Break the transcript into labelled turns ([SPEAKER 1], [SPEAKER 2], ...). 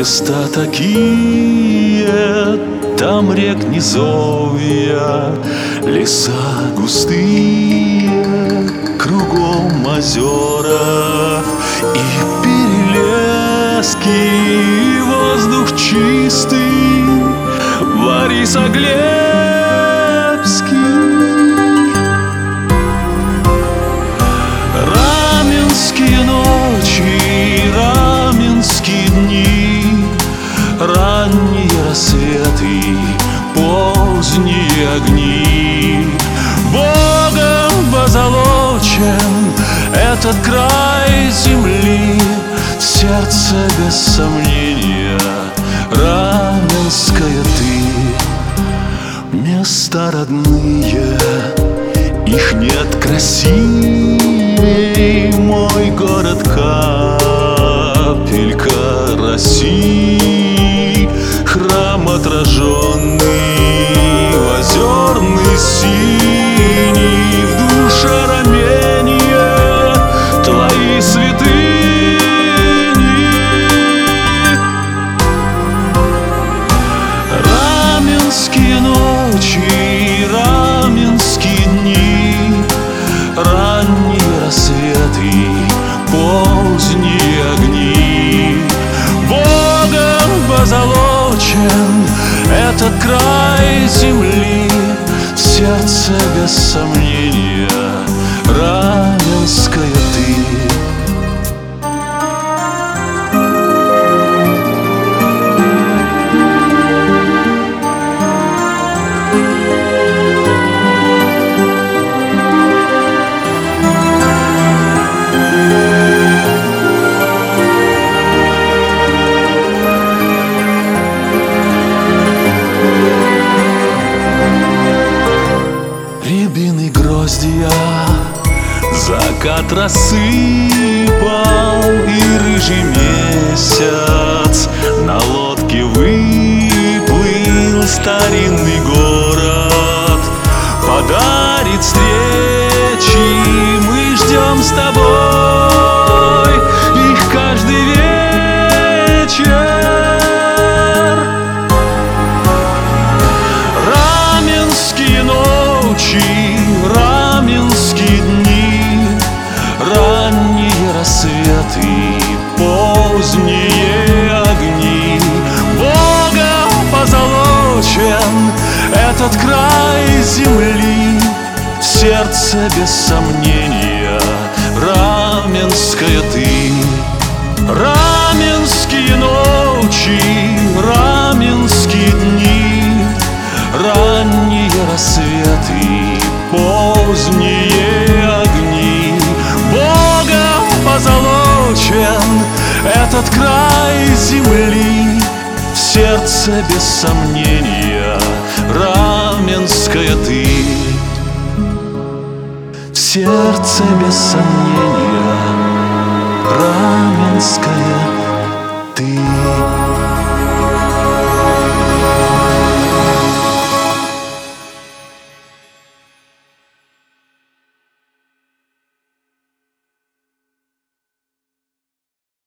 [SPEAKER 1] Места такие, там рек низовья, леса густые, кругом озера и перелески, и воздух чистый, Борисоглебский. Раменские ночи, раменские дни, ранние рассветы, поздние огни. Богом позолочен этот край земли, сердце без сомнения раменская ты. Места родные, их нет красивей, мой город капелька роси, храм отраженный, озерный синий, в душе рамения твои святыни. Раменские ночи, раменские дни, ранние рассветы, поздние огни. Богом позолочен этот край земли, сердце без сомнения раменская ты. Рябины гроздья закат рассыпал, и рыжий месяц на лодке выплыл. Старинный город подарит встречи, мы ждем с тобой их каждый вечер. Раменские ночи, раменские дни, ранние рассветы, поздние огни. Богом позолочен этот край земли, сердце без сомнения раменская ты. Раменские ночи, раменские дни, ранние рассветы, поздние огни. Богом позолочен этот край земли, сердце без сомнения раменская ты. Сердце без сомнения раменская